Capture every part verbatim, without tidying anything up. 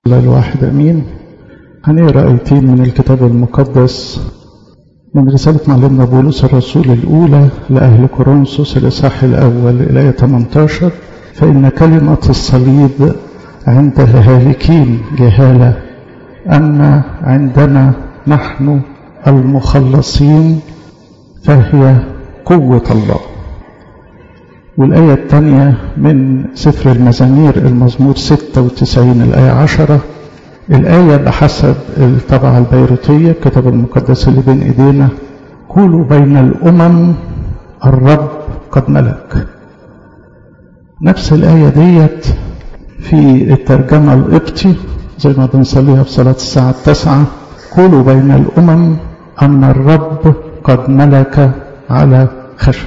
الله الواحد أمين. هنقرأ آيتين من الكتاب المقدس من رسالة معلمنا بولس الرسول الأولى لأهل كورنثوس الإصحاح الأول الآية ثمانية عشر: فإن كلمة الصليب عند الهالكين جهالة، أما عندنا نحن المخلصين فهي قوة الله. والآية الثانية من سفر المزامير المزمور ستة وتسعين الآية عشرة، الآية بحسب الطبعة البيروتية الكتاب المقدس اللي بين إيدينا: قولوا بين الأمم الرب قد ملك. نفس الآية ديت في الترجمة القبطي زي ما بنصليها في صلاة الساعة التاسعة: قولوا بين الأمم أن الرب قد ملك على خشب.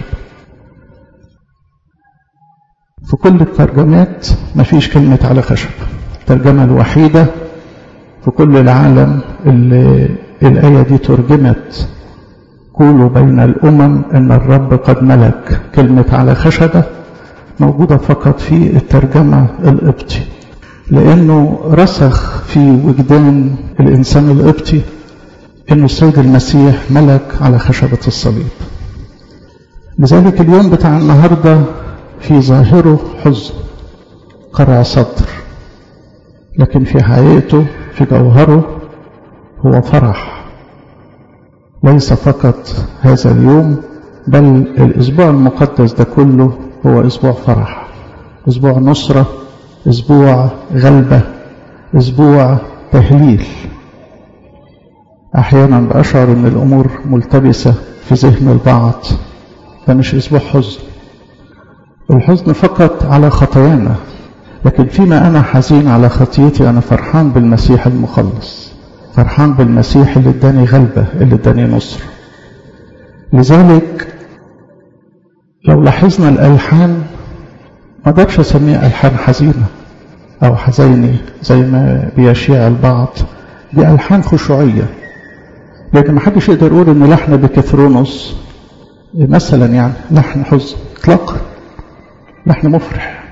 في كل الترجمات ما فيش كلمة على خشب. الترجمة الوحيدة في كل العالم اللي الآية دي ترجمت قولوا بين الأمم أن الرب قد ملك، كلمة على خشبة موجودة فقط في الترجمة القبطي، لأنه رسخ في وجدان الإنسان القبطي أن السيد المسيح ملك على خشبة الصليب. لذلك اليوم بتاع النهاردة في ظاهره حزن قرع صدر، لكن في حقيقته في جوهره هو فرح. ليس فقط هذا اليوم بل الأسبوع المقدس ده كله هو أسبوع فرح، أسبوع نصرة، أسبوع غلبة، أسبوع تهليل. أحيانا بأشعر أن الأمور ملتبسة في ذهن البعض. ده مش أسبوع حزن، الحزن فقط على خطايانا، لكن فيما أنا حزين على خطيتي أنا فرحان بالمسيح المخلص، فرحان بالمسيح اللي اداني غلبة، اللي اداني نصر. لذلك لو لاحظنا الألحان ما اقدرش اسميها ألحان حزينة أو حزيني زي ما بيشيع البعض، دي ألحان خشوعية، لأن ما حدش يقدر يقول إن لحن بكثرونوس مثلا يعني لحن حزن إطلاقا، لحن مفرح.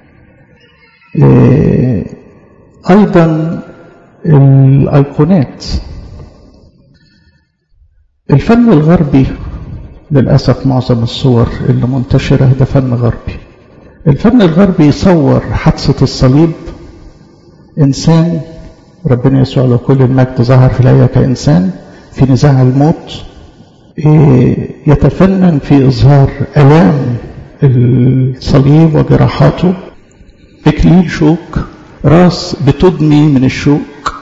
إيه أيضا الأيقونات، الفن الغربي للأسف معظم الصور اللي منتشرة ده فن غربي. الفن الغربي يصور حادثة الصليب، إنسان ربنا يسوع له كل المجد ظهر في الآية كإنسان في نزاع الموت، إيه يتفنن في إظهار آلام الصليب وجراحاته، إكليل شوك، راس بتدمي من الشوك،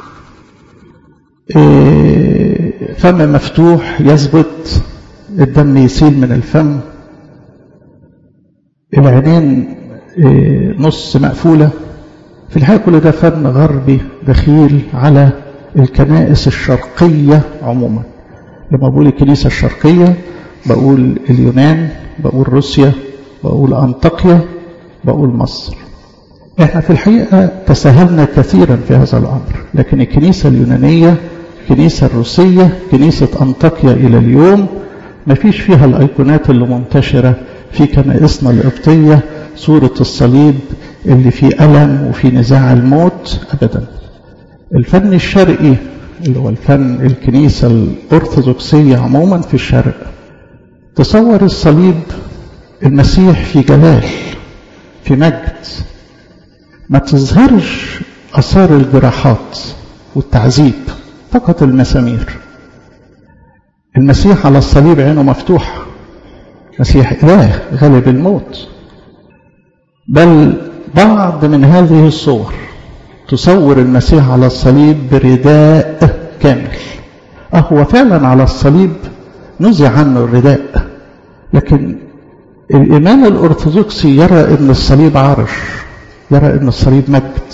إيه فم مفتوح يثبت، الدم يسيل من الفم، العينين إيه نص مقفولة. في الحقيقة كل ده فن غربي دخيل على الكنائس الشرقية عموما. لما بقول الكنيسة الشرقية بقول اليونان، بقول روسيا، بقول أنطاكيا، بقول مصر. احنا في الحقيقة تساهلنا كثيرا في هذا الأمر، لكن الكنيسة اليونانية، الكنيسة الروسية، كنيسة أنطاكيا إلى اليوم ما فيش فيها الأيقونات اللي منتشرة في كنائسنا القبطية، صورة الصليب اللي فيه ألم وفي نزاع الموت أبدا. الفن الشرقي اللي هو الفن الكنيسة الأرثوذكسية عموما في الشرق تصور الصليب المسيح في جلال، في مجد، ما تظهرش أثار الجراحات والتعذيب، فقط المسامير. المسيح على الصليب عينه مفتوحة، مسيح إله غلب الموت. بل بعض من هذه الصور تصور المسيح على الصليب برداء كامل. أهو فعلا على الصليب نزع عنه الرداء، لكن الإيمان الأرثوذكسي يرى أن الصليب عرش، يرى أن الصليب مجد.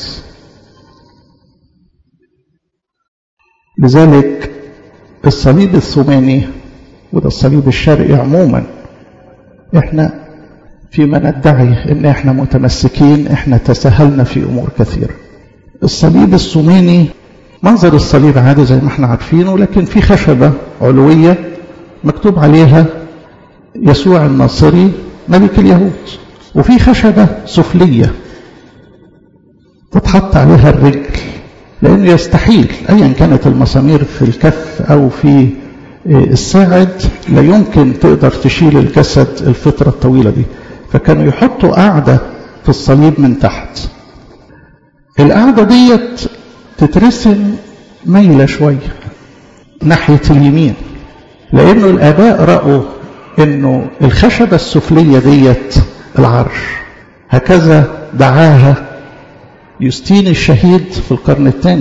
لذلك الصليب الثماني وده الصليب الشرقي عموما، احنا فيما ندعي ان احنا متمسكين احنا تساهلنا في امور كثيرة. الصليب الثماني منظر الصليب عادي زي ما احنا عارفينه، لكن في خشبة علوية مكتوب عليها يسوع الناصري ملك اليهود، وفي خشبة سفلية تتحط عليها الرجل لأنه يستحيل أيا كانت المسامير في الكف أو في الساعد لا يمكن تقدر تشيل الجسد الفترة الطويلة دي. فكانوا يحطوا قاعدة في الصليب من تحت. القاعدة ديت تترسم ميلة شوية ناحية اليمين، لأنه الآباء رأوا أنه الخشبة السفلية ديت العرش. هكذا دعاها يوستين الشهيد في القرن الثاني،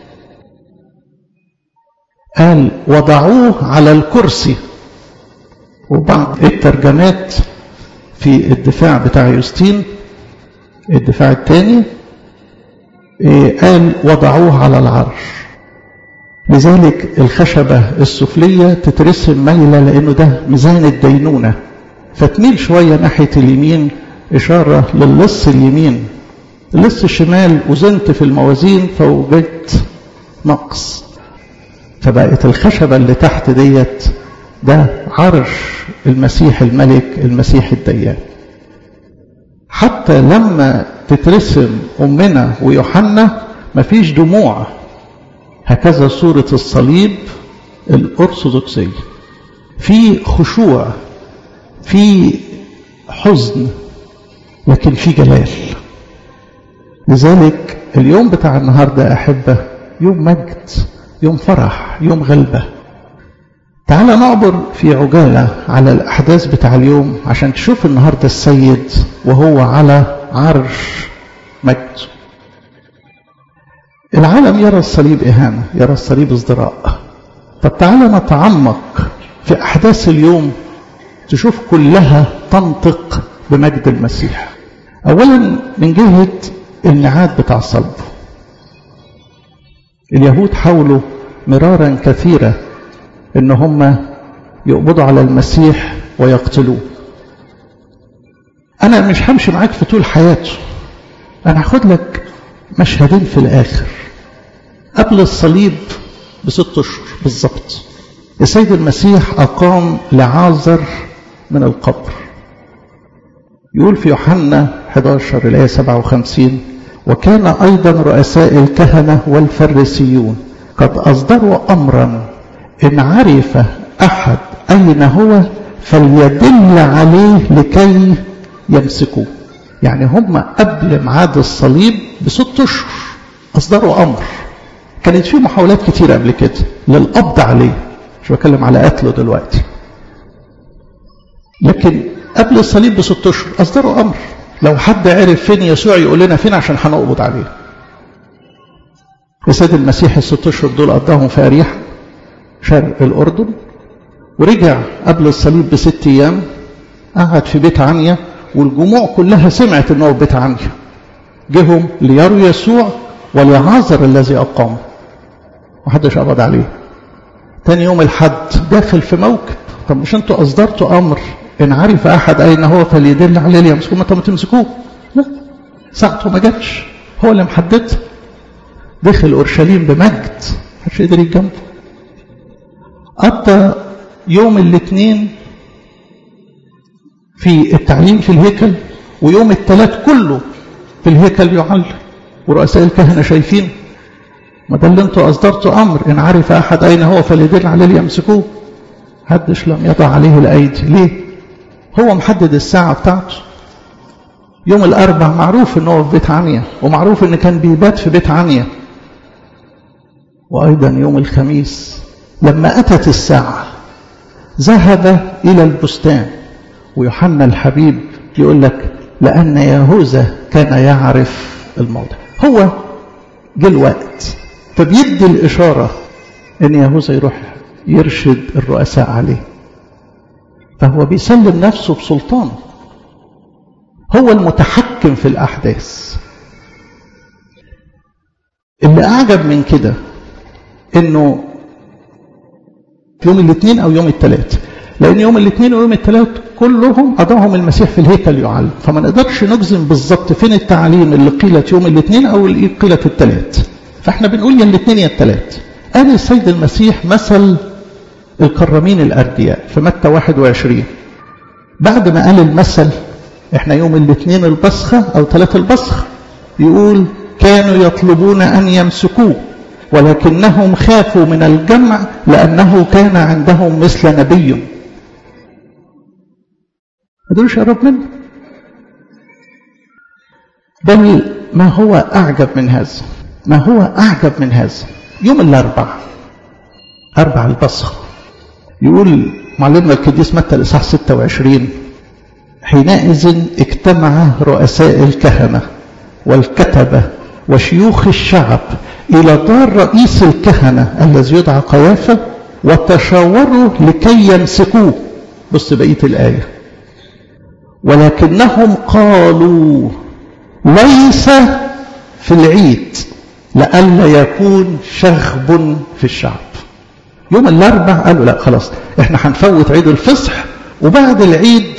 قال وضعوه على الكرسي. وبعض الترجمات في الدفاع بتاع يوستين الدفاع الثاني قال وضعوه على العرش. لذلك الخشبة السفلية تترسم ميلة لأنه ده ميزان الدينونة، فتميل شوية ناحية اليمين إشارة للص اليمين. اللص الشمال وزنت في الموازين فوجدت نقص، فبقت الخشبة اللي تحت ديت ده عرش المسيح الملك المسيح الديان. حتى لما تترسم أمنا ويوحنا مفيش دموع، هكذا صورة الصليب الأرثوذكسية، في خشوع، في حزن، لكن في جلال. لذلك اليوم بتاع النهاردة أحبة يوم مجد، يوم فرح، يوم غلبة. تعال نعبر في عجالة على الأحداث بتاع اليوم عشان تشوف النهاردة السيد وهو على عرش مجد. العالم يرى الصليب إهانة، يرى الصليب ازدراء. طب تعال نتعمق في أحداث اليوم تشوف كلها تنطق بمجد المسيح. أولا من جهة النعاد بتاع الصلب، اليهود حاولوا مرارا كثيرا ان هم يقبضوا على المسيح ويقتلوه. انا مش همشي معاك في طول حياته، انا هاخد لك مشهدين في الاخر. قبل الصليب بست اشهر بالظبط السيد المسيح اقام لعازر من القبر. يقول في يوحنا احد عشر الآية سبعة وخمسين وكان أيضا رؤساء الكهنة والفريسيون قد أصدروا أمرا إن عرف أحد أين هو فليدل عليه لكي يمسكوه. يعني هم قبل ميعاد الصليب بست أشهر أصدروا أمر. كانت فيه محاولات كتيرة قبل كده للقبض عليه، مش بتكلم على قتله دلوقتي، لكن قبل الصليب بست أشهر أصدروا أمر لو حد عرف فين يسوع يقول لنا فين عشان هنقبض عليه. السيد المسيح الست أشهر دول قضاهم في أريحة شرق الأردن، ورجع قبل الصليب بست أيام قعد في بيت عنيا، والجموع كلها سمعت أنه في بيت عنيا. جهم ليروا يسوع وليعازر الذي أقامه، محدش قبض عليه. تاني يوم الحد داخل في موكب. طب مش انتوا أصدرتوا أمر إن عرف أحد أين هو فليدل عليه ليمسكوه؟ ما انتوا ما تمسكوه. لا، ساعته ما جاتش، هو اللي محدد. دخل أورشليم بمجد، محدش يقدر يتجنبه. قضى يوم الاثنين في التعليم في الهيكل، ويوم الثلاث كله في الهيكل يعلم، ورؤساء الكهنة شايفين. ما ده اللي انتوا أصدرتوا أمر إن عرف أحد أين هو فليدل عليه ليمسكوه. محدش لم يضع عليه الأيدي. ليه؟ هو محدد الساعة بتاعته. يوم الأربع معروف إنه في بيت عنيا، ومعروف إن كان بيبات في بيت عنيا. وأيضا يوم الخميس لما أتت الساعة ذهب إلى البستان. ويوحنا الحبيب يقول لك لأن يهوذا كان يعرف الموضع. هو جه الوقت فبيدي الإشارة إن يهوذا يروح يرشد الرؤساء عليه. فهو بيسلم نفسه بسلطانه، هو المتحكم في الأحداث. اللي أعجب من كده إنه يوم الاثنين أو يوم الثلاث، لأن يوم الاثنين ويوم الثلاث كلهم قضاهم المسيح في الهيكل يعلم، فما نقدرش نجزم بالظبط فين التعليم اللي قيلت يوم الاثنين أو اللي قيلت الثلاث. فاحنا بنقول يا الاثنين يا الثلاث. قال السيد المسيح مثل الكرامين الأردياء في متى واحد وعشرين. بعد ما قال المثل، احنا يوم الاثنين البصخة أو ثلاث البصخ، يقول كانوا يطلبون أن يمسكوه، ولكنهم خافوا من الجمع لأنه كان عندهم مثل نبي. ما قدروش يقرب منه. بل ما هو أعجب من هذا، ما هو أعجب من هذا، يوم الأربع أربع البصخ يقول معلمنا القديس متى الإصحاح ستة وعشرين: حينئذ اجتمع رؤساء الكهنة والكتبة وشيوخ الشعب إلى دار رئيس الكهنة الذي يدعى قيافة وتشاوروا لكي يمسكوه. بص بقية الآية: ولكنهم قالوا ليس في العيد لئلا يكون شغب في الشعب. يوم الأربع قالوا لا خلاص احنا هنفوت عيد الفصح وبعد العيد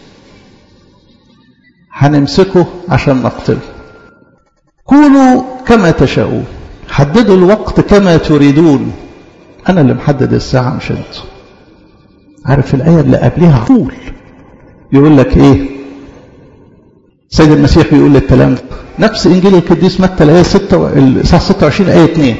هنمسكه عشان نقتله. كونوا كما تشاءون، حددوا الوقت كما تريدون، انا اللي محدد الساعه مش انتوا. عارف الايه اللي قبلها طول يقول لك ايه؟ سيد المسيح بيقول للتلاميذ نفس انجيل القديس متى الايه ستة الاصحاح ستة وعشرين ايه اتنين: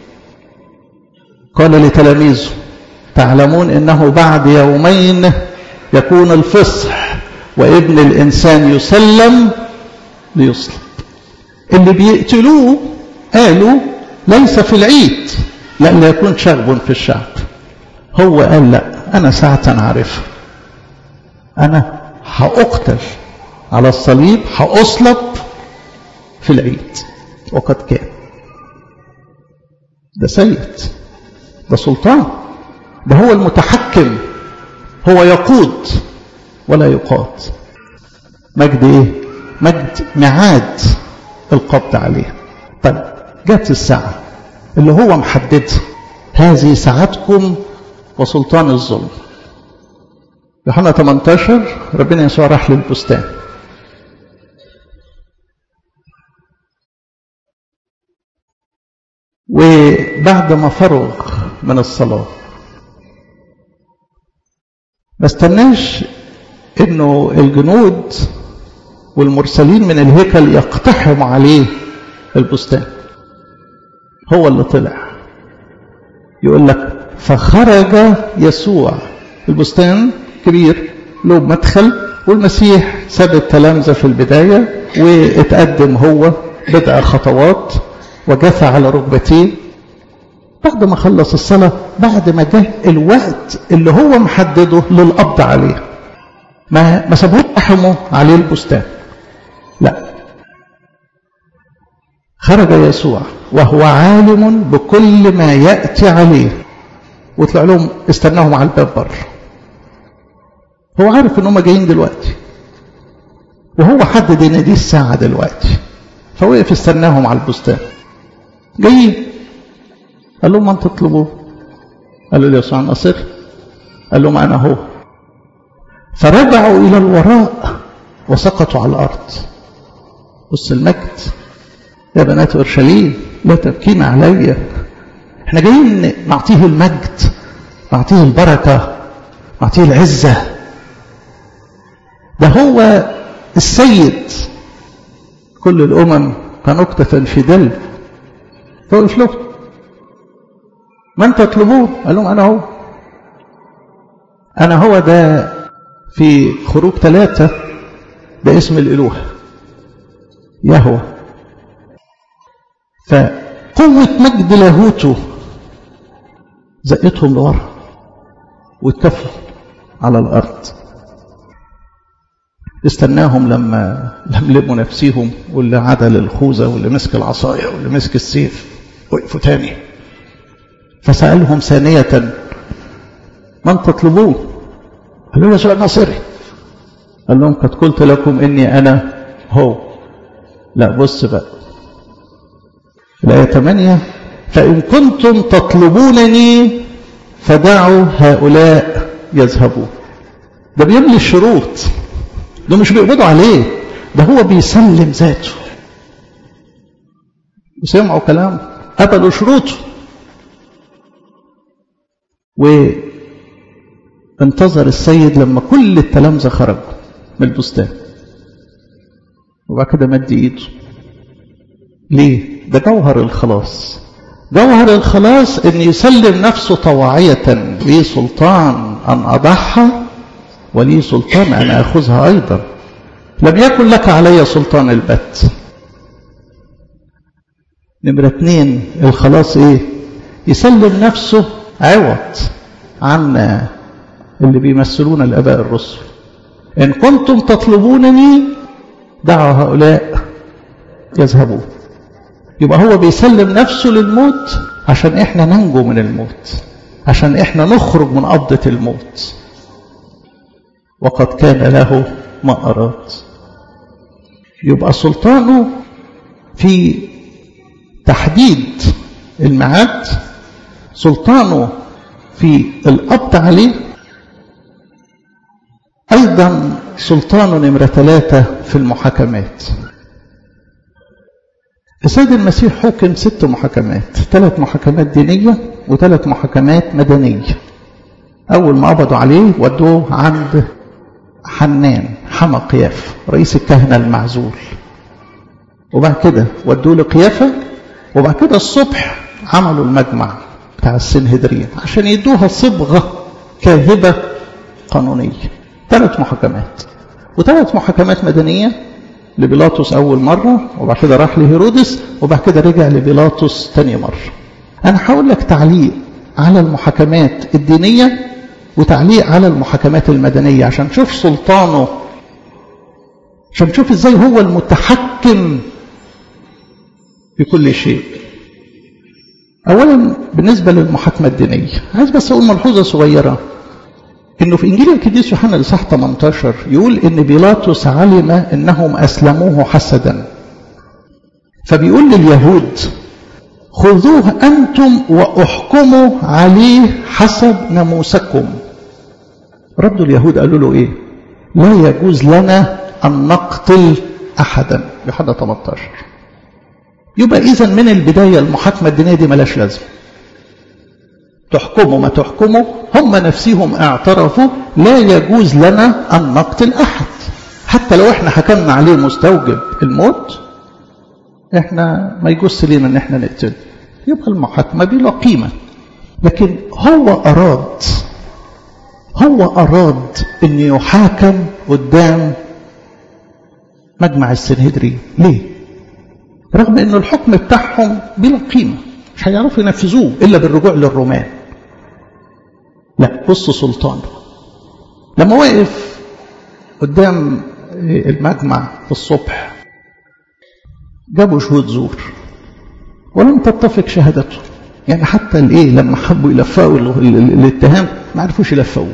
قال لتلاميذه تعلمون انه بعد يومين يكون الفصح وابن الانسان يسلم ليصلب. اللي بيقتلوه قالوا ليس في العيد لأن يكون شغب في الشعب. هو قال لا، انا ساعة عارفها، انا هأقتل على الصليب، هأصلب في العيد. وقد كان. ده سيد، ده سلطان، ده هو المتحكم، هو يقود ولا يقاد. مجد ايه؟ مجد ميعاد القبض عليه. طيب جت الساعة اللي هو محددها: هذه ساعتكم وسلطان الظلم. يوحنا ثمانية عشر ربنا يسوع راح للبستان، وبعد ما فرغ من الصلاة ما استناش انه الجنود والمرسلين من الهيكل يقتحموا عليه البستان، هو اللي طلع. يقول لك فخرج يسوع. البستان كبير له مدخل، والمسيح ساب التلامذة في البداية واتقدم هو بدأ خطوات وجثى على ركبتيه بعد ما خلص الصلاة، بعد ما جه الوقت اللي هو محدده للقبض عليه. ما ما سابوه يقتحموا عليه البستان، لا، خرج يسوع وهو عالم بكل ما يأتي عليه، وطلع لهم استناهم على الباب بره. هو عارف ان هم جايين دلوقتي، وهو حدد ان دي الساعة دلوقتي، فوقف استناهم على البستان. جايين، قال لهم من تطلبوه؟ قالوا له يسوع الناصري. قال لهم انا هو. فرجعوا الى الوراء وسقطوا على الارض. بص المجد يا بنات اورشليم لا تبكين عليا. احنا جايين نعطيه المجد، نعطيه البركه، نعطيه العزه. ده هو السيد. كل الامم كنقطه في دلو. فوقف له من تطلبون؟ قال لهم انا هو. انا هو ده في خروج ثلاثة، ده اسم الالوهه يهوه. فقوة مجد لاهوته زقتهم لورا واتكفوا على الارض. استناهم لما لملموا نفسيهم، واللي عدل الخوذه واللي مسك العصايه واللي مسك السيف وقفوا تاني. فسألهم ثانية من تطلبون؟ قالوا له يسوع الناصري. قال لهم قد قلت لكم اني انا هو. لا بص بقى الآية ثمانية: فإن كنتم تطلبونني فدعوا هؤلاء يذهبون. ده بيملي الشروط، ده مش بيقبضوا عليه، ده هو بيسلم ذاته. وسمعوا كلام قبلوا شروطه، وانتظر السيد لما كل التلامذة خرجوا من البستان، وبعد كده مد ايده ليه؟ ده جوهر الخلاص. جوهر الخلاص ان يسلم نفسه طواعية. لي سلطان ان اضحى ولي سلطان ان اخذها ايضا. لم يكن لك علي سلطان البت. نمرة اتنين الخلاص ايه؟ يسلم نفسه عوض عن اللي بيمثلون الاباء الرسل. ان كنتم تطلبونني دعوا هؤلاء يذهبون. يبقى هو بيسلم نفسه للموت عشان احنا ننجو من الموت، عشان احنا نخرج من قبضة الموت. وقد كان له ما أراد. يبقى سلطانه في تحديد الميعاد، سلطانه في القبض عليه، أيضا سلطانه نمرة ثلاثة في المحاكمات. السيد المسيح حكم ست محاكمات، ثلاث محاكمات دينية وثلاث محاكمات مدنية. أول ما قبضوا عليه ودوه عند حنان حمى قيافة رئيس الكهنة المعزول، وبعد كده ودوه لقيافة، وبعد كده الصبح عملوا المجمع بتاع السنهدرين عشان يدوها صبغة كاذبة قانونية. ثلاث محاكمات، وثلاث محاكمات مدنية لبيلاطس أول مرة، وبعد كده راح لهيرودس، وبعد كده رجع لبيلاطس تاني مرة. أنا هقول لك تعليق على المحاكمات الدينية وتعليق على المحاكمات المدنية عشان نشوف سلطانه، عشان نشوف ازاي هو المتحكم في كل شيء. أولا بالنسبة للمحاكمة الدينية، عايز بس أقول ملحوظة صغيرة، إنه في إنجيل القديس يوحنا الإصحاح ثمانية عشر يقول إن بيلاطس علم إنهم أسلموه حسدا، فبيقول لليهود خذوه أنتم وأحكموا عليه حسب ناموسكم. ردوا اليهود قالوا له إيه؟ لا يجوز لنا أن نقتل أحدا. يوحنا ثمانية عشر. يبقى إذن من البداية المحاكمة الدينية دي ملاش لازمة. تحكموا ما تحكموا، هم نفسهم اعترفوا لا يجوز لنا أن نقتل أحد، حتى لو احنا حكمنا عليه مستوجب الموت احنا ما يجوز لنا ان احنا نقتله. يبقى المحاكمة بلا قيمة. لكن هو أراد هو أراد أن يحاكم قدام مجمع السنهدرين. ليه؟ رغم أن الحكم بتاعهم بلا قيمة، مش هيعرفوا ينفذوه إلا بالرجوع للرومان. لا، بص سلطانه لما وقف قدام المجمع في الصبح جابوا شهود زور ولم تتفق شهادته. يعني حتى الايه لما حبوا يلفقوا الاتهام ما عرفوش يلفقوه.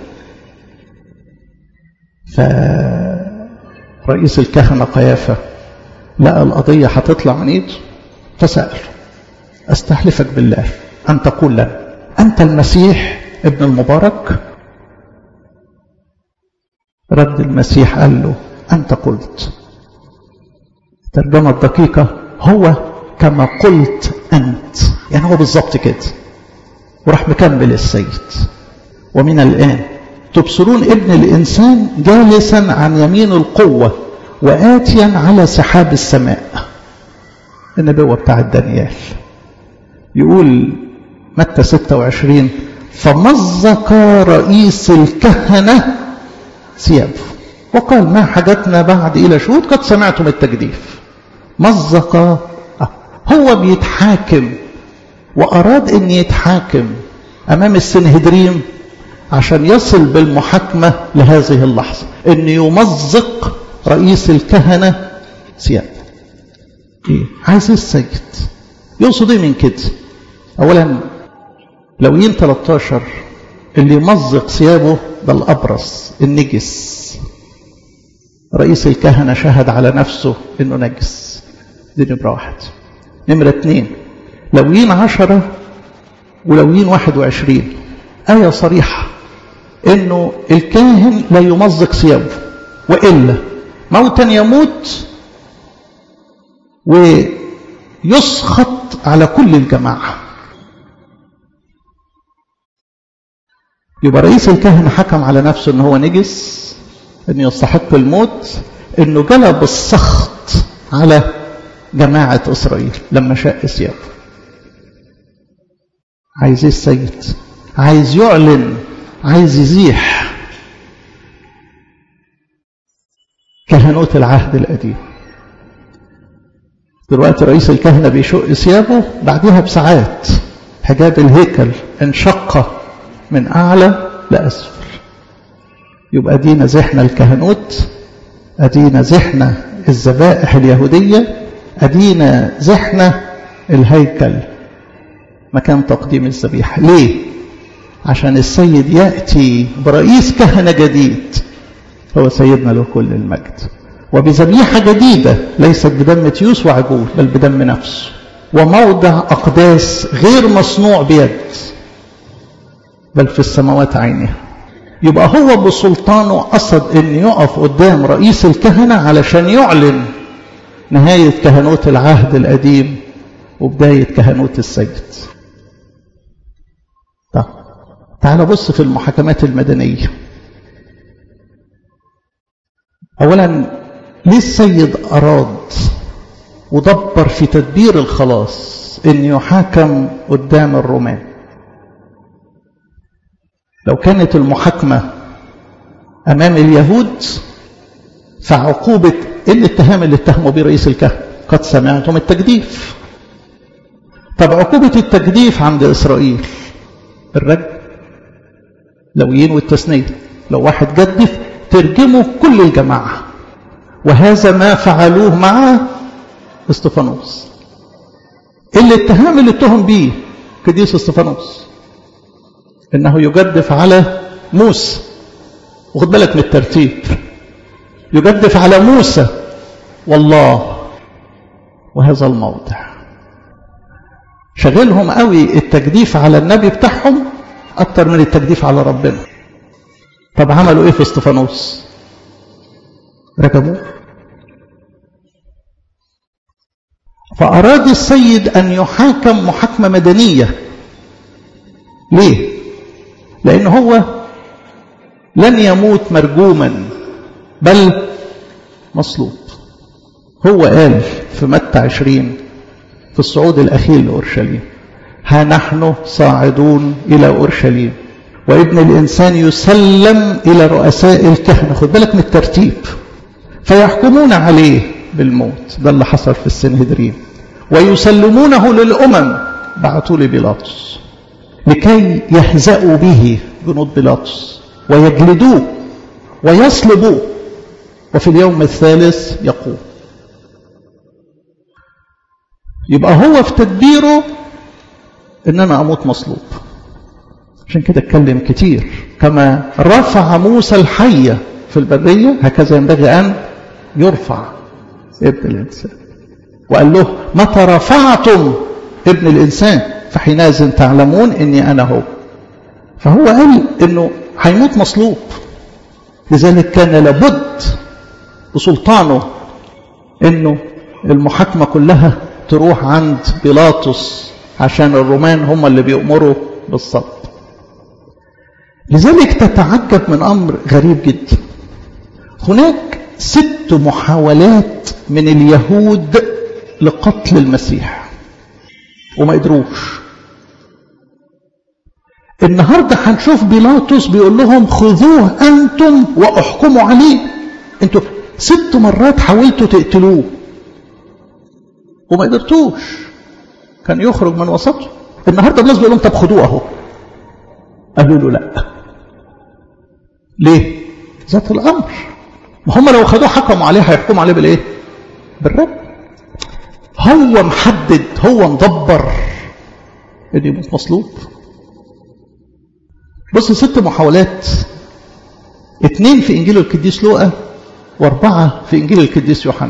فرئيس الكهنة قيافة لقى القضية هتطلع من ايده فسأله استحلفك بالله أن تقول لنا أنت المسيح ابن المبارك؟ رد المسيح قال له أنت قلت. الترجمة الدقيقة هو كما قلت أنت، يعني هو بالضبط كده. وراح مكمل السيد ومن الآن تبصرون ابن الإنسان جالسا عن يمين القوة وآتيا على سحاب السماء. النبوة بتاع دانيال يقول متى ستة وعشرين فمزق رئيس الكهنة ثيابه وقال ما حاجتنا بعد إلى شهود قد سمعتم التجديف. مزق، هو بيتحاكم وأراد أن يتحاكم أمام السنهدرين عشان يصل بالمحاكمة لهذه اللحظة أن يمزق رئيس الكهنة ثيابه. إيه؟ عايز السيد يقصد إيه من كده؟ أولا لويين ثلاثة عشر اللي يمزق ثيابه ده الأبرص النجس. رئيس الكهنة شهد على نفسه إنه نجس. دي نمرة واحد. نمرة اثنين لويين عشرة ولويين واحد وعشرين آية صريحة إنه الكاهن لا يمزق ثيابه وإلا موتا يموت ويسخط على كل الجماعة. يبقى رئيس الكهنة حكم على نفسه إنه هو نجس، إنه يستحق الموت، إنه جلب السخط على جماعة إسرائيل لما شق ثيابه. عايز ايه السيد؟ عايز يعلن، عايز يزيح كهنوت العهد القديم. دلوقتي رئيس الكهنة بيشق ثيابه، بعدها بساعات حجاب الهيكل انشق من أعلى لأسفل. يبقى ادينا زحنا الكهنوت، ادينا زحنا الذبائح اليهودية، ادينا زحنا الهيكل مكان تقديم الذبيحة. ليه؟ عشان السيد يأتي برئيس كهنة جديد هو سيدنا له كل المجد، وبذبيحة جديدة ليست بدم تيوس وعجول بل بدم نفسه، وموضع أقداس غير مصنوع بيد بل في السماوات عينها. يبقى هو بسلطانه قصد أن يقف قدام رئيس الكهنة علشان يعلن نهاية كهنوت العهد القديم وبداية كهنوت السيد. طيب تعال بص في المحاكمات المدنية. أولا ليه السيد أراد ودبر في تدبير الخلاص أن يحاكم قدام الرومان؟ لو كانت المحاكمة أمام اليهود فعقوبة الاتهام اللي اتهموا به رئيس الكهنة قد سمعتم التجديف. طب عقوبة التجديف عند إسرائيل الرجم، لويين والتثنية. لو واحد جدف ترجمه كل الجماعة، وهذا ما فعلوه مع استفانوس. الاتهام اللي اتهم به قديس استفانوس انه يجدف على موسى، وخد بالك من الترتيب، يجدف على موسى والله وهذا الموضع. شغلهم قوي التجديف على النبي بتاعهم اكتر من التجديف على ربنا. طب عملوا ايه في استفانوس؟ رجموه. فأراد السيد أن يحاكم محاكمة مدنية. ليه؟ لأن هو لن يموت مرجوما بل مصلوب. هو قال في متى عشرين في الصعود الأخير لأورشليم: ها نحن صاعدون إلى أورشليم وابن الإنسان يسلم إلى رؤساء الكهنة. خد بالك من الترتيب. فيحكمون عليه بالموت، ده اللي حصل في السنهدرين، ويسلمونه للأمم. بعثوا لبيلاطس لكي يهزأوا به جنود بيلاطس ويجلدوه ويصلبوه، وفي اليوم الثالث يقوم. يبقى هو في تدبيره ان انا اموت مصلوب. عشان كده اتكلم كتير: كما رفع موسى الحية في البرية هكذا ينبغي ان يرفع ابن الانسان. وقال له: متى رفعتم ابن الانسان فحينئذ تعلمون اني انا هو. فهو قال انه هيموت مصلوب، لذلك كان لابد بسلطانه انه المحاكمة كلها تروح عند بيلاطس، عشان الرومان هم اللي بيأمروا بالصلب. لذلك تتعجب من أمر غريب جدا. هناك ست محاولات من اليهود لقتل المسيح وما قدروش. النهاردة هنشوف بيلاطس بيقول لهم: خذوه أنتم وأحكموا عليه. انتوا ست مرات حاولتوا تقتلوه وما قدرتوش، كان يخرج من وسطه. النهارده الناس بيقول لهم: طب خدوه اهو. قالوا له: لا. ليه؟ ذات الامر. ما هم لو خدوه حكموا عليه هيحكموا عليه بالايه؟ بالرب. هو محدد، هو مدبر ان يموت مصلوب. بص، ست محاولات، اتنين في انجيل القديس لوقا واربعه في انجيل القديس يوحنا.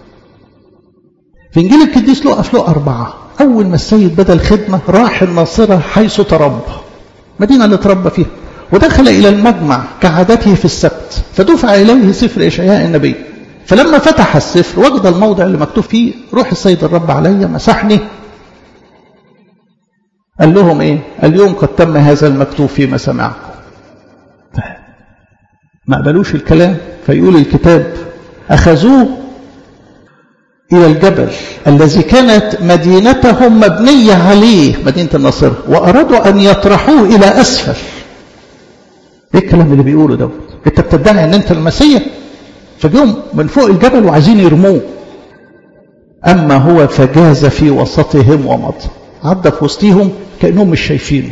في انجيل القديس لوقا في لوقا اربعه، اول ما السيد بدا الخدمه راح الناصره حيث تربى، مدينه اللي تربى فيها، ودخل الى المجمع كعادته في السبت، فدفع اليه سفر اشعياء النبي. فلما فتح السفر وجد الموضع اللي مكتوب فيه: روح السيد الرب علي مسحني. قال لهم ايه؟ اليوم قد تم هذا المكتوب فيما سمعكم. ما قبلوش الكلام، فيقول الكتاب: اخذوه إلى الجبل الذي كانت مدينتهم مبنية عليه، مدينة الناصرة، وأرادوا أن يطرحوه إلى أسفل. إيه الكلام اللي بيقوله دوت؟ أنت بتدعي أن أنت المسيح، فجيهم من فوق الجبل وعايزين يرموه. أما هو فجاز في وسطهم ومضى، عدى في وسطهم كأنهم مش شايفينه.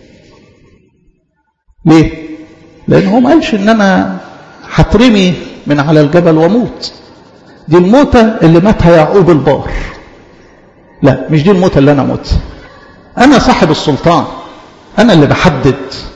ليه؟ لأنه ما قالش إن أنا هترمي من على الجبل وموت. دي الموتة اللي ماتها يعقوب البار. لا، مش دي الموتة اللي أنا موت. أنا صاحب السلطان، أنا اللي بحدد.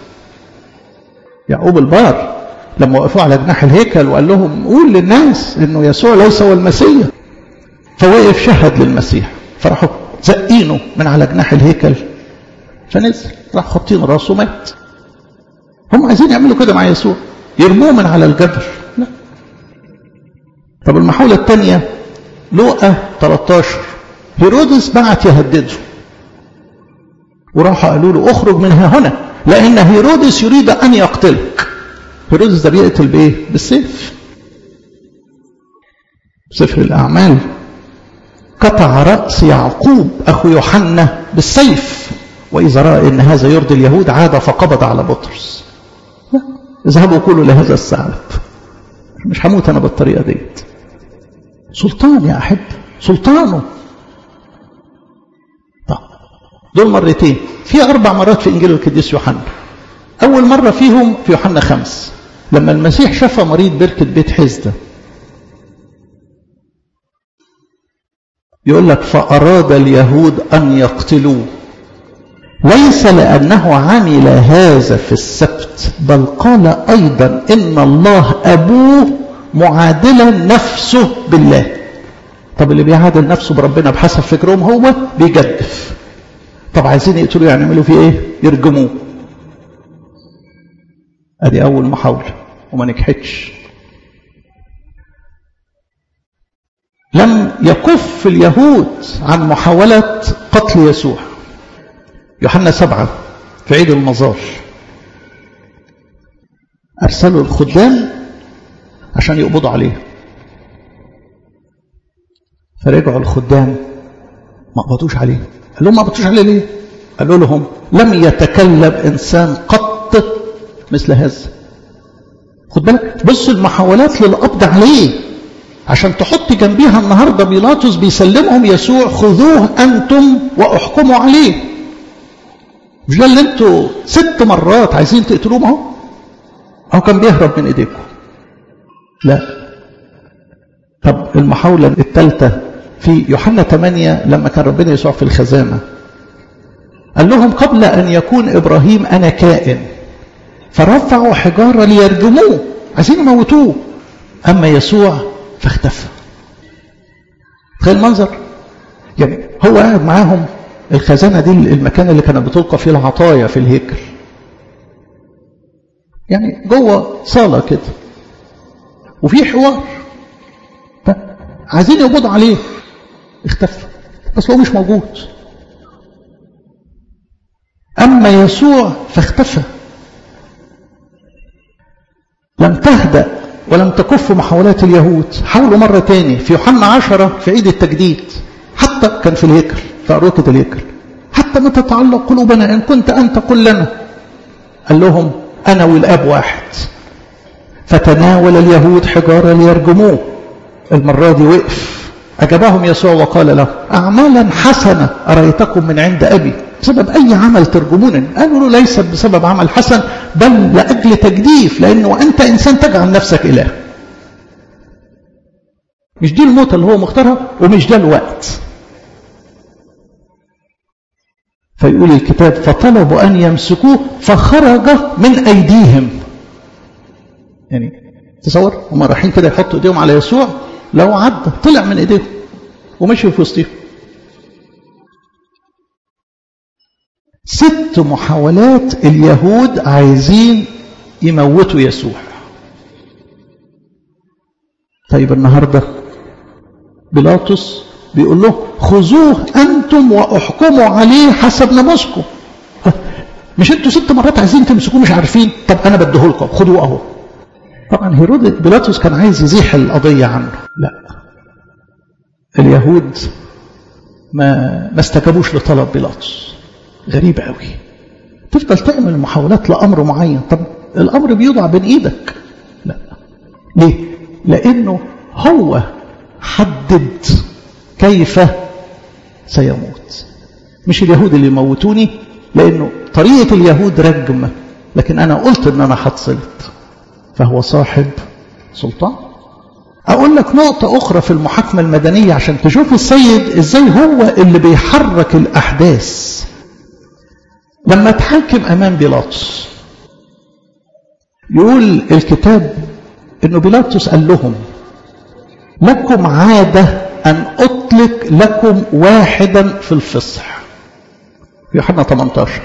يعقوب البار لما وقفوا على جناح الهيكل وقال لهم قول للناس إنه يسوع ليس هو المسيح، فوقف شهد للمسيح، فراحوا زقينه من على جناح الهيكل فنزل، راح خبطين راسه مات. هم عايزين يعملوا كده مع يسوع، يرموه من على الجبل. لا. طب المحاولة الثانية لوقا ثلاثة عشر، هيرودس بعت يهدده، وراحوا قالوا له اخرج منها هنا لأن هيرودس يريد أن يقتلك. هيرودس ده بيقتل بإيه؟ بالسيف. سفر الأعمال قطع رأس يعقوب أخو يوحنا بالسيف، وإذا رأى إن هذا يرضي اليهود عاد فقبض على بطرس. اذهبوا كلوا لهذا الثعلب، مش هموت أنا بالطريقة ديت. سلطان يا أحب، سلطانه. طب دول مرتين، في أربع مرات في إنجيل القديس يوحنا. أول مرة فيهم في يوحنا خمس، لما المسيح شفى مريض بركة بيت حزدة، يقول لك فأراد اليهود أن يقتلوه، ليس لأنه عمل هذا في السبت، بل قال أيضا إن الله أبوه معادلا نفسه بالله. طب اللي بيعادل نفسه بربنا بحسب فكرهم هو بيجدف. طب عايزين يقتلوا يعني يعملوا فيه ايه؟ يرجموه. ادي اول محاولة وما نجحتش. لم يكف اليهود عن محاولة قتل يسوع. يوحنا سبعة في عيد المظال أرسلوا الخدام عشان يقبضوا عليه، فرجعوا الخدام ما قبضوش عليه. قال لهم ما قبضوش عليه ليه؟ قالوا لهم لم يتكلم إنسان قط مثل هذا. خد بالك، بص المحاولات للقبض عليه عشان تحط جنبيها النهارده بيلاطس بيسلمهم يسوع خذوه أنتم وأحكموا عليه. مش ده اللي انتوا ست مرات عايزين تقتلوه؟ ما هو أو كان بيهرب من إيديكم. لا. طب المحاولة الثالثة في يوحنا ثمانية لما كان ربنا يسوع في الخزامة، قال لهم قبل أن يكون إبراهيم أنا كائن، فرفعوا حجارة ليرجموه، عايزين يموتوه. أما يسوع فاختفى. تخيل المنظر، يعني هو قاعد معاهم. الخزانة دي المكان اللي كانت بتلقى فيه العطايا في الهيكل، يعني جوه صالة كده وفي حوار، عايزين يقبضوا عليه، اختفى، بس هو مش موجود. أما يسوع فاختفى. لم تهدأ ولم تكف محاولات اليهود. حاولوا مرة تاني في يوحنا عشرة في عيد التجديد، حتى كان في الهيكل في أروقة الهيكل، حتى ما تتعلق قلوبنا إن كنت أنت قل لنا. قال لهم أنا والآب واحد. فتناول اليهود حجارة ليرجموه. المرة دي وقف، أجابهم يسوع وقال له أعمالا حسنة أريتكم من عند أبي، بسبب أي عمل ترجمونني؟ قالوا له ليست بسبب عمل حسن، بل لأجل تجديف، لأنه أنت إنسان تجعل نفسك إله. مش دي الموت اللي هو مختارها، ومش ده الوقت. فيقول الكتاب فطلبوا أن يمسكوه فخرج من أيديهم. يعني تصور هم رايحين كده يحطوا ايديهم على يسوع، لو عدى طلع من ايديهم ومشي في وسطهم. ست محاولات اليهود عايزين يموتوا يسوع. طيب النهارده بيلاطس بيقول له خذوه انتم واحكموا عليه حسب ناموسكم. مش انتوا ست مرات عايزين تمسكوه مش عارفين؟ طب انا بديه لكم، خذوه اهو. طبعا هيرودس بيلاطس كان عايز يزيح القضيه عنه. لا، اليهود ما ما استجابوش لطلب بيلاطس. غريب قوي. تفضل تعمل محاولات لأمر معين، طب الأمر بيوضع بين إيدك. لا. ليه؟ لأنه هو حدد كيف سيموت، مش اليهود اللي يموتوني، لأنه طريقة اليهود رجم، لكن أنا قلت أن أنا هتصلت، فهو صاحب سلطان. أقول لك نقطة أخرى في المحاكمة المدنية عشان تشوف السيد إزاي هو اللي بيحرك الأحداث. لما تحاكم أمام بيلاطس يقول الكتاب إنه بيلاطس قال لهم لكم عادة أن أطلق لكم واحدا في الفصح. في يوحنا ثمانية عشر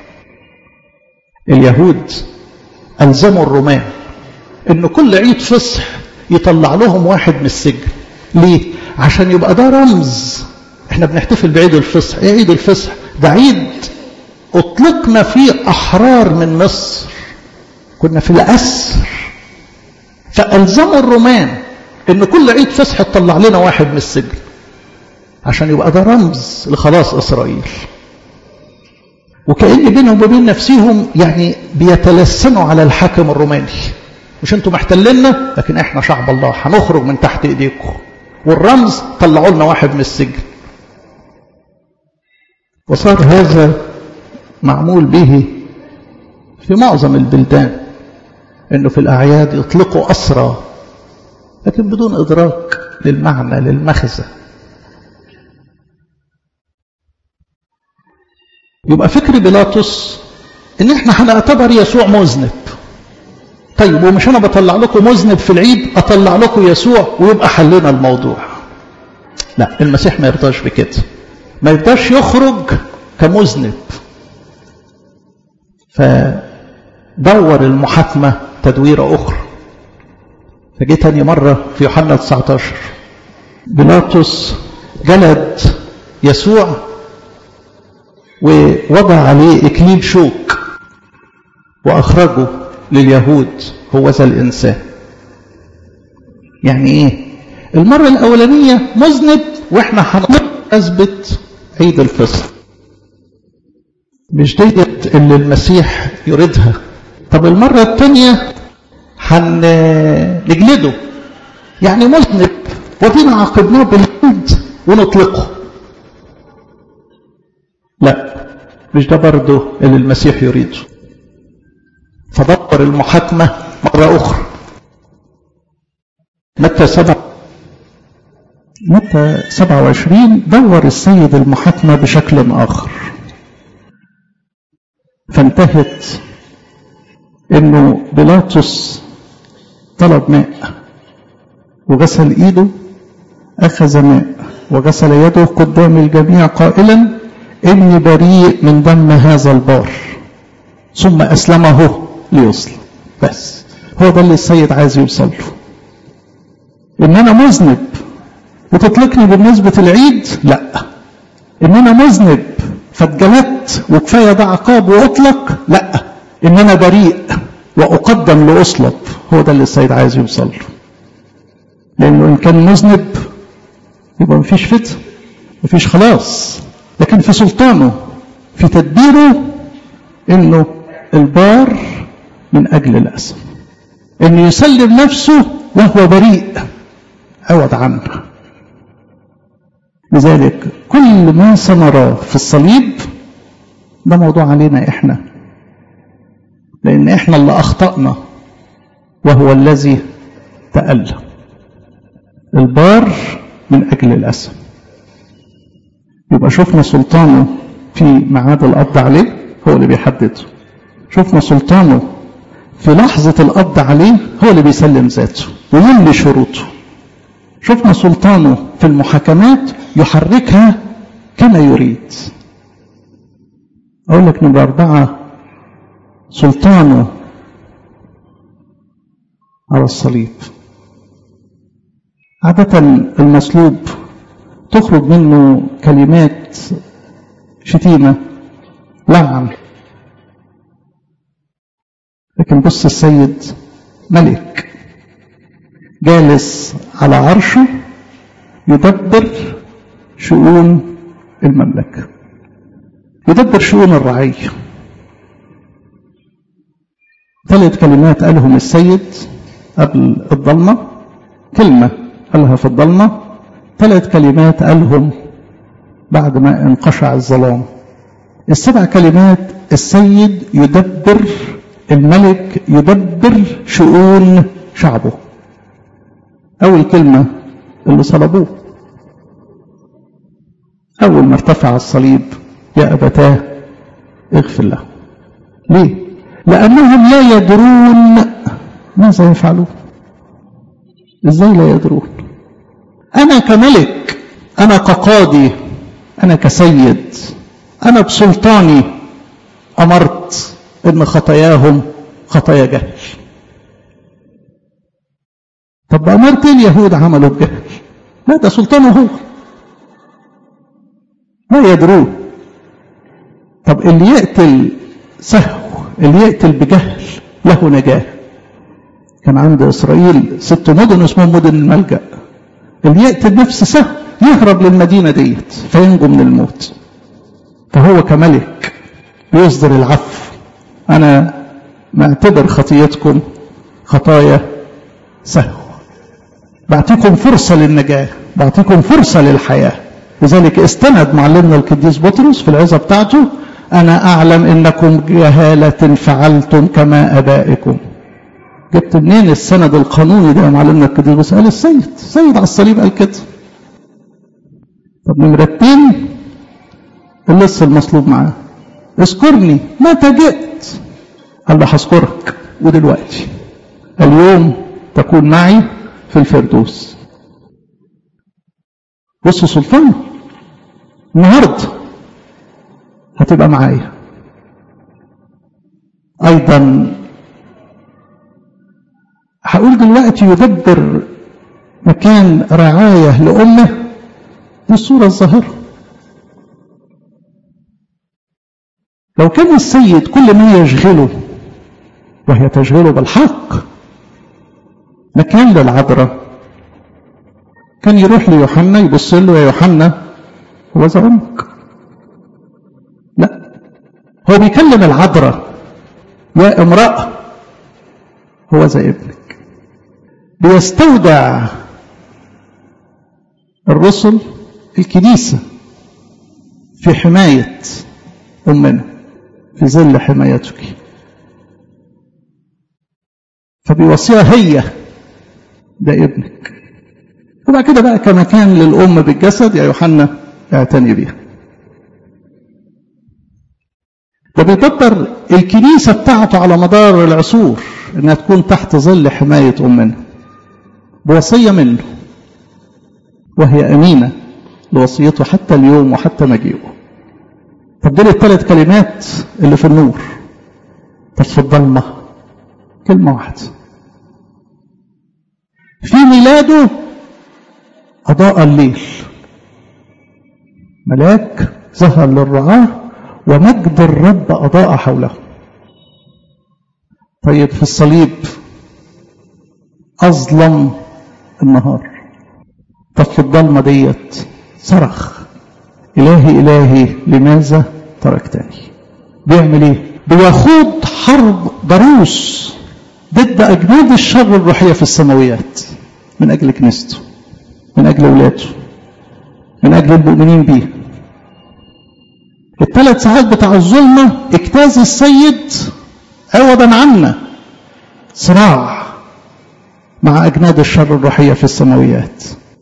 اليهود ألزموا الرومان إنه كل عيد فصح يطلع لهم واحد من السجن. ليه؟ عشان يبقى ده رمز. احنا بنحتفل بعيد الفصح. ايه عيد الفصح؟ ده عيد اطلقنا فيه احرار من مصر، كنا في الاسر، فالزموا الرومان ان كل عيد فصح يطلع لنا واحد من السجن عشان يبقى ده رمز لخلاص اسرائيل. وكأن بينهم وبين نفسهم يعني بيتلسنوا على الحاكم الروماني، مش انتوا محتلنا، لكن احنا شعب الله هنخرج من تحت ايديكم، والرمز طلعوا لنا واحد من السجن. وصار هذا معمول به في معظم البلدان، انه في الاعياد يطلقوا اسرى لكن بدون ادراك للمعنى للمغزى. يبقى فكر بيلاطس ان احنا هنعتبر يسوع مذنب. طيب ومش انا بطلع لكم مذنب في العيد، اطلع لكم يسوع ويبقى حلنا الموضوع. لا، المسيح ما يرضاش بكده، ما يرضاش يخرج كمذنب. فدور المحاكمة تدويرة أخرى. فجي تاني مرة في يوحنا تسعة عشر بيلاطس جلد يسوع ووضع عليه إكليل شوك وأخرجه لليهود هو ذا الإنسان. يعني إيه؟ المرة الأولانية مذنب وإحنا هنثبت عيد الفصح، مش ديت اللي المسيح يريدها. طب المرة الثانية هنجلده، يعني مذنب ودينا عاقبناه بالعيد ونطلقه. لا، مش ده برضه اللي المسيح يريده. فدور المحاكمة مرة أخرى. متى سبعة متى سبعة وعشرين دور السيد المحاكمة بشكل آخر، فانتهت انه بيلاطس طلب ماء وغسل ايده، اخذ ماء وغسل يده قدام الجميع قائلا اني بريء من دم هذا البار، ثم اسلمه ليصلب. بس هو ده اللي السيد عايز يوصل له، ان انا مذنب وتطلقني بالنسبة العيد، لا. ان انا مذنب فاتجلدت وكفاية ده عقاب واطلق، لا. ان انا بريء واقدم لاصلب، هو ده اللي السيد عايز يوصل له. لانه ان كان مذنب يبقى مفيش فتن، مفيش خلاص، لكن في سلطانه في تدبيره انه البار من اجل الاسم، انه يسلم نفسه وهو بريء عوض عنه. لذلك كل ما سنراه في الصليب ده موضوع علينا احنا، لان احنا اللي اخطأنا وهو الذي تألم. البار من اجل الاسم. يبقى شفنا سلطانه في ميعاد القبض عليه، هو اللي بيحدده. شفنا سلطانه في لحظة القبض عليه، هو اللي بيسلم ذاته ويملي شروطه. شفنا سلطانه في المحاكمات يحركها كما يريد. أقول لك نمرة أربعة، سلطانه على الصليب. عادة المصلوب تخرج منه كلمات شتيمة، لعن، لكن بص السيد ملك جالس على عرشه يدبر شؤون المملكة، يدبر شؤون الرعية. ثلاث كلمات قالهم السيد قبل الضلمة، كلمة قالها في الضلمة، ثلاث كلمات قالهم بعد ما انقشع الظلام. السبع كلمات السيد يدبر، الملك يدبر شؤون شعبه. أول كلمة اللي صلبوه، أول ما ارتفع الصليب يا أبتاه اغفر له. ليه؟ لأنهم لا يدرون ماذا يفعلون. إزاي لا يدرون؟ أنا كملك، أنا كقاضي، أنا كسيد، أنا بسلطاني أمرت إن خطاياهم خطايا جهل. طب أمرت اليهود عملوا بجهل؟ لا، ده سلطانه هو، لا يدرون. طب اللي يقتل سهو، اللي يقتل بجهل له نجاة. كان عند إسرائيل ست مدن اسمهم مدن الملجأ، اللي يقتل نفس سهو يهرب للمدينة ديت فينجو من الموت. فهو كملك بيصدر العفو. أنا معتبر خطيتكم خطايا سهو، بعطيكم فرصة للنجاة، بعطيكم فرصة للحياة. لذلك استند معلمنا القديس بطرس في العظة بتاعته: أنا أعلم إنكم جهالة فعلتم كما أبائكم. جبت منين السند القانوني ده يا معلمنا القديس بطرس؟ قال السيد، السيد على الصليب قال كده. طب نمرة اتنين اللص المصلوب معاه: اذكرني متى جئت. قال له هذكرك ودلوقتي، اليوم تكون معي في الفردوس. بصوا سلطان، النهارده هتبقى معايا. ايضا هقول دلوقتي يدبر مكان رعاية لأمه. دي الصورة الظاهرة. لو كان السيد كل ما يشغله، وهي تشغله بالحق، مكان للعذراء، كان يروح ليوحنا يبص له: يا يوحنا هو ذا أمك. لا، هو بيكلم العذراء: يا امرأة هو ذا ابنك. بيستودع الرسل الكنيسة في حماية أمنا، في ظل حمايتك. فبيوصيها هي ده ابنك. وبعد كده بقى كمكان للأم بالجسد: يا يوحنا اعتني بيها. ده بيدبر الكنيسة بتاعته على مدار العصور انها تكون تحت ظل حماية أمنا بوصية منه، وهي أمينة لوصيته حتى اليوم وحتى مجيئه. طب دول الثلاث كلمات اللي في النور. طب في الضلمة كلمة واحدة. في ميلاده أضاء الليل، ملاك ظهر للرعاة ومجد الرب أضاء حوله. طيب في الصليب أظلم النهار. طب في الضلمة ديت صرخ: إلهي إلهي لماذا تركتني؟ بيعمل إيه؟ بيخوض حرب ضروس ضد أجناد الشر الروحية في السماويات، من أجل كنيسته، من أجل أولاده، من أجل المؤمنين به. الثلاث ساعات بتاع الظلمة اجتاز السيد عوضا عنا صراع مع أجناد الشر الروحية في السماويات.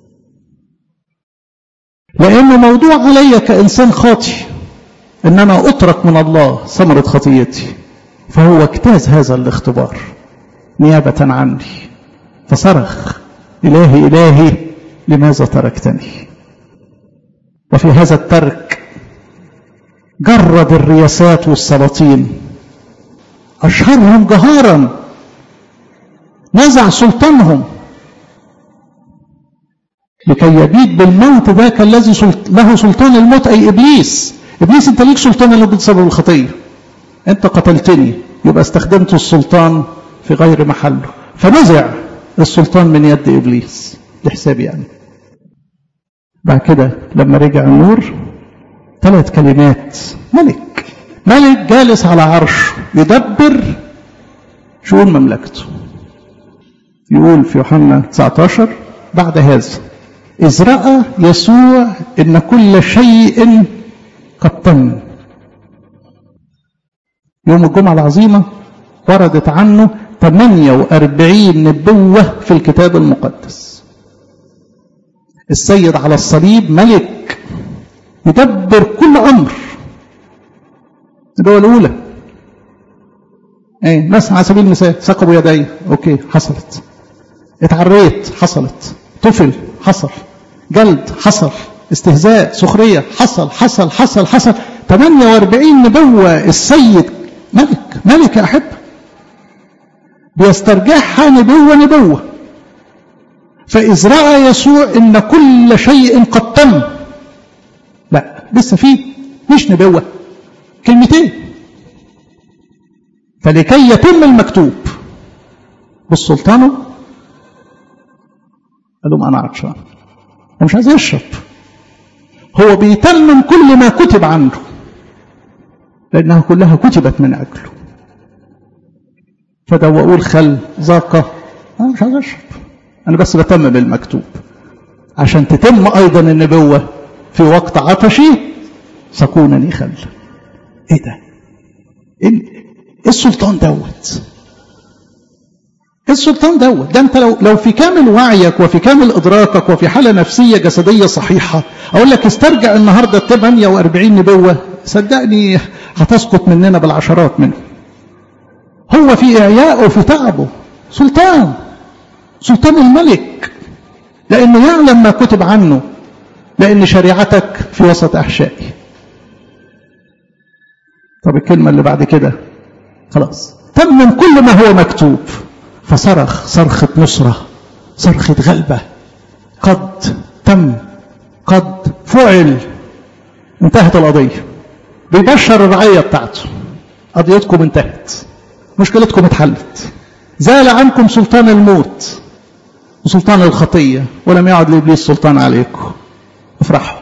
لأنه موضوع علي كإنسان خاطئ إن أنا أترك من الله ثمرة خطيتي، فهو اجتاز هذا الاختبار نيابة عني، فصرخ: إلهي إلهي لماذا تركتني؟ وفي هذا الترك جرد الرياسات والسلاطين، أشهرهم جهارا، نزع سلطانهم لكي يبيد بالموت ذاك الذي له سلطان الموت، أي إبليس. إبليس أنت ليك سلطان اللي بسبب الخطية، أنت قتلتني، يبقى استخدمت السلطان في غير محله، فنزع السلطان من يد إبليس لحسابي يعني. بعد كده لما رجع النور ثلاث كلمات: ملك. ملك جالس على عرشه يدبر شؤون مملكته. يقول في يوحنا تسعة عشر: بعد هذا إذ رأى يسوع إن كل شيء قد تم. يوم الجمعة العظيمة وردت عنه ثمانية وأربعين نبوة في الكتاب المقدس. السيد على الصليب ملك يدبر كل أمر. النبوة الأولى ايه مثلا على سبيل المثال: ثقبوا يدي، اوكي حصلت. اتعريت، حصلت. طفل، حصل. جلد، حصل. استهزاء، سخرية، حصل حصل حصل حصل. ثمانية وأربعين نبوة. السيد ملك، ملك يا أحب، بيسترجعها نبوة نبوة. فإذ رأى يسوع إن كل شيء قد تم، لا لسه فيه، مش نبوة، كلمتين. فلكي يتم المكتوب بالسلطان قال لهم أنا عطشان، أنا مش عايز يشرب. هو بيتمم كل ما كتب عنه لأنها كلها كتبت من أجله. فده وأقول خل ذاقة، أنا مش عايز أشرب، أنا بس بتمم المكتوب عشان تتم أيضا النبوة: في وقت عطشي سكونني خل. إيه ده؟ إيه السلطان دوت؟ السلطان دوت ده انت لو لو في كامل وعيك وفي كامل ادراكك وفي حاله نفسيه جسديه صحيحه، اقول لك استرجع النهارده ثمانية وأربعين نبوه، صدقني هتسقط مننا بالعشرات منهم. هو في اعيائه وفي تعبه سلطان، سلطان الملك، لانه يعلم ما كتب عنه، لان شريعتك في وسط احشائي. طب الكلمه اللي بعد كده خلاص تمم كل ما هو مكتوب. فصرخ صرخة نصرة، صرخة غلبة، قد تم، قد فعل، انتهت القضية. بيبشر الرعية بتاعته: قضيتكم انتهت، مشكلتكم اتحلت، زال عنكم سلطان الموت وسلطان الخطية، ولم يعد لإبليس سلطان عليكم. افرحوا.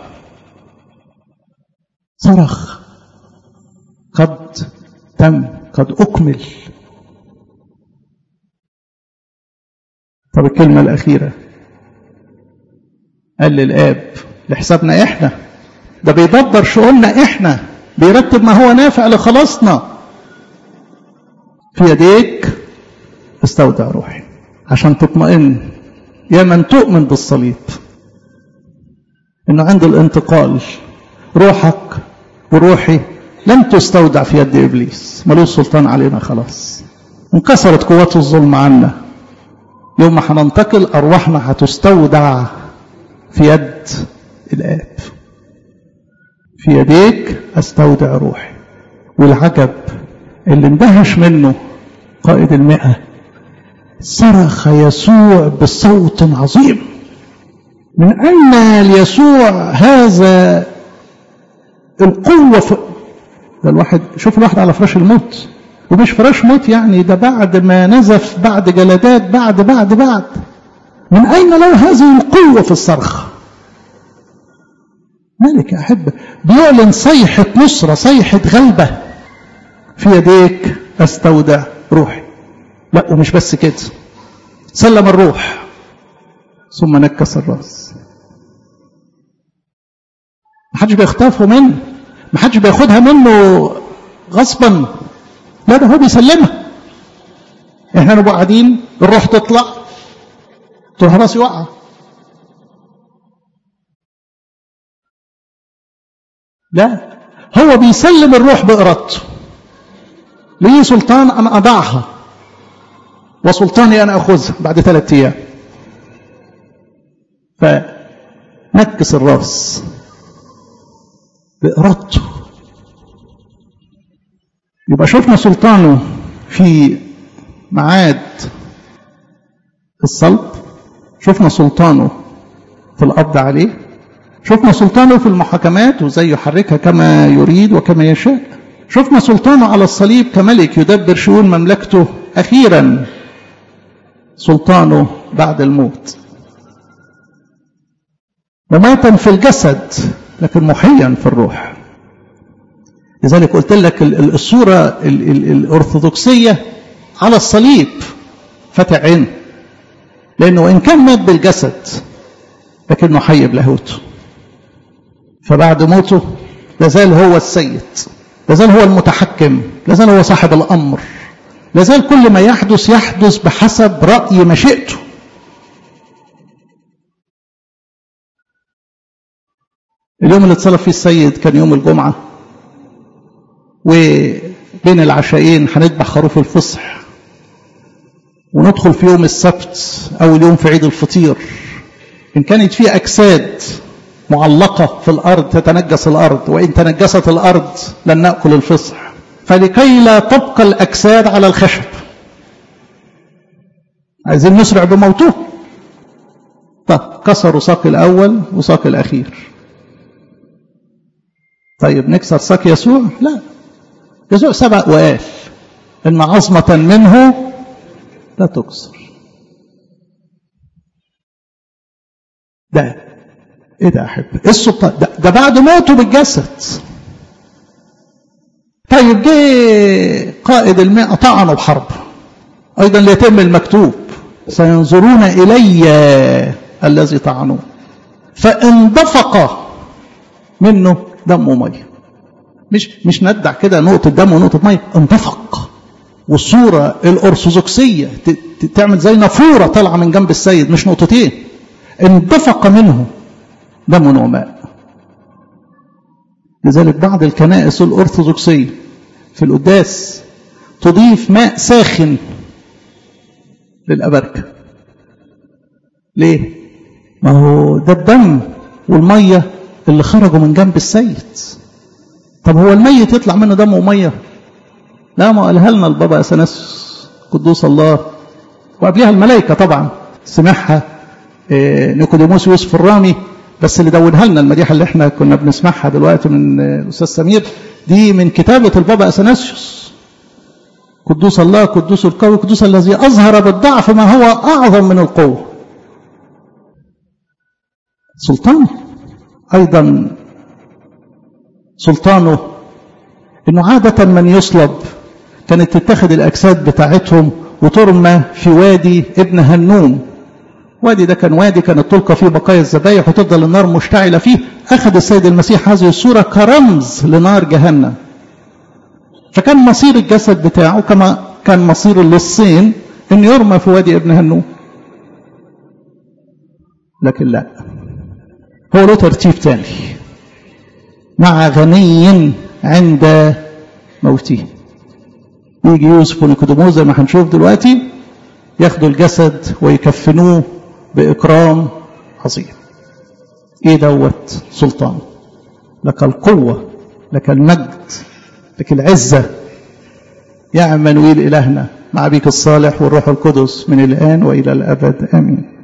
صرخ قد تم، قد أكمل. طب الكلمة الأخيرة قال للآب لحسابنا إحنا، ده بيدبر شؤوننا إحنا، بيرتب ما هو نافع لخلاصنا. في يديك استودع روحي، عشان تطمئن يا من تؤمن بالصليب إنه عند الانتقال روحك وروحي لم تستودع في يد إبليس، ملوش سلطان علينا خلاص. انكسرت قوات الظلم عنا. يوم ما هننتقل أرواحنا هتستودع في يد الآب. في يديك أستودع روحي. والعجب اللي اندهش منه قائد المئة: صرخ يسوع بصوت عظيم. من أين ليسوع هذا القوة؟ في ده الواحد، شوف الواحد على فراش الموت، ومش فراش موت يعني، ده بعد ما نزف، بعد جلدات، بعد بعد بعد من أين له هذه القوة في الصرخ؟ ملك يا أحب، بيعلن صيحة نصرة، صيحة غلبة. في يديك أستودع روحي. لا ومش بس كده، سلم الروح ثم نكس الراس. محدش بيخطفه منه، محدش بياخدها منه غصبا، لا ده هو بيسلمها. احنا نبقى قاعدين الروح تطلع تروح راسي وقع. لا هو بيسلم الروح بإرادته. ليه سلطان أن أضعها وسلطاني أن أخذها بعد ثلاثة أيام. فنكس الراس بإرادته. يبقى شفنا سلطانه في معاد الصلب، شفنا سلطانه في القبض عليه، شفنا سلطانه في المحاكمات وزي يحركها كما يريد وكما يشاء، شفنا سلطانه على الصليب كملك يدبر شؤون مملكته. أخيرا سلطانه بعد الموت. مماتا في الجسد لكن محيا في الروح. لذلك قلت لك الصورة الأرثوذكسية على الصليب فتح عينه، لأنه إن كان مات بالجسد لكنه حي بلاهوته، فبعد موته لازال هو السيد، لازال هو المتحكم، لازال هو صاحب الأمر، لازال كل ما يحدث يحدث بحسب رأي مشيئته. اليوم اللي اتصلب فيه السيد كان يوم الجمعة، وبين العشاءين هنذبح خروف الفصح، وندخل في يوم السبت أول يوم في عيد الفطير. إن كانت فيه أجساد معلقة في الأرض تتنجس الأرض، وإن تنجست الأرض لن نأكل الفصح، فلكي لا تبقى الأجساد على الخشب عايزين نسرع بموته. طب كسروا ساق الأول وساق الأخير، طيب نكسر ساق يسوع؟ لا، يسوع سبق وقال إن عظمة منه لا تكسر. ده ايه ده يا احب؟ ايه السلطان ده؟ ده بعد موته بالجسد. طيب جه قائد المئة طعنه بحرب، ايضا ليتم المكتوب سينظرون الي الذي طعنوه، فاندفق منه دم وميه. مش مش ندع كده نقطه دم ونقطه ميه، اندفق. والصوره الارثوذكسيه تعمل زي نافوره طالعه من جنب السيد، مش نقطتين، اندفق منه دم وماء. لذلك بعض الكنائس الأرثوذكسية في القداس تضيف ماء ساخن للأبركة. ليه؟ ما هو ده الدم والمية اللي خرجوا من جنب السيد. طب هو الميت يطلع منه دم ومية؟ لا، ما قالها لنا البابا أثناسيوس قدوس الله، وقبلها الملائكة طبعا سمعها نيقوديموس يوسف الرامي، بس اللي دونها لنا المديحة اللي احنا كنا بنسمعها دلوقتي من الأستاذ سمير دي من كتابة البابا أثناسيوس. قدوس الله قدوس القوي قدوس الذي أظهر بالضعف ما هو أعظم من القوة. سلطانه أيضا سلطانه إنه عادة من يصلب كانت تتخذ الأجساد بتاعتهم وترمى في وادي ابن هنوم. وادي ده كان وادي كانت تلقى فيه بقايا الذبايح وتفضل النار مشتعلة فيه. أخذ السيد المسيح هذه الصورة كرمز لنار جهنم، فكان مصير الجسد بتاعه كما كان مصير اللصين إن يرمى في وادي ابن هنوم. لكن لا، هو له ترتيب تاني، مع غني عند موته. يجي يوسف ونيقوديموس زي ما هنشوف دلوقتي ياخدوا الجسد ويكفنوه بإكرام عظيم. ايه دوت؟ سلطان. لك القوة، لك المجد، لك العزة، يا عمانويل إلهنا مع بيك الصالح والروح القدس من الآن وإلى الأبد آمين.